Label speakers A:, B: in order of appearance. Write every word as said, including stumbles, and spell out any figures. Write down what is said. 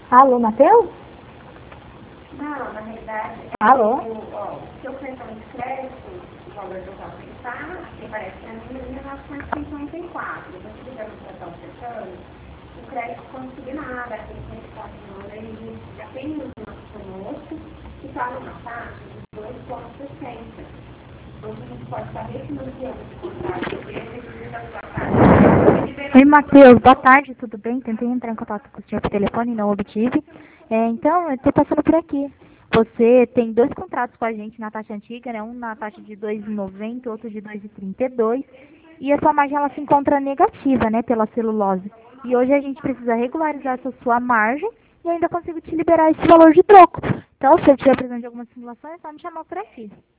A: Alô, Matheus?
B: Não, na realidade,
A: Alô?
B: o, ó, se eu cartão de crédito, o valor que eu vou aceitar, que aparece para mim, é mil novecentos e cinquenta e quatro. Depois que fizer o cartão fechando, o crédito não subir nada, aquele cento e quatro mil, ele já tem um conosco que está numa taxa de dois vírgula sessenta. Então, a gente pode estar refinanciando esse contrato, porque ele precisa da sua taxa.
A: Oi, Matheus. Boa tarde, tudo bem? Tentei entrar em contato com o senhor por telefone e não obtive. É, então, eu estou passando por aqui. Você tem dois contratos com a gente na taxa antiga, né? Um na taxa de dois vírgula noventa, outro de dois vírgula trinta e dois. E a sua margem ela se encontra negativa, né, pela celulose. E hoje a gente precisa regularizar essa sua margem e ainda consigo te liberar esse valor de troco. Então, se eu estiver precisando de alguma simulação, é só me chamar por aqui.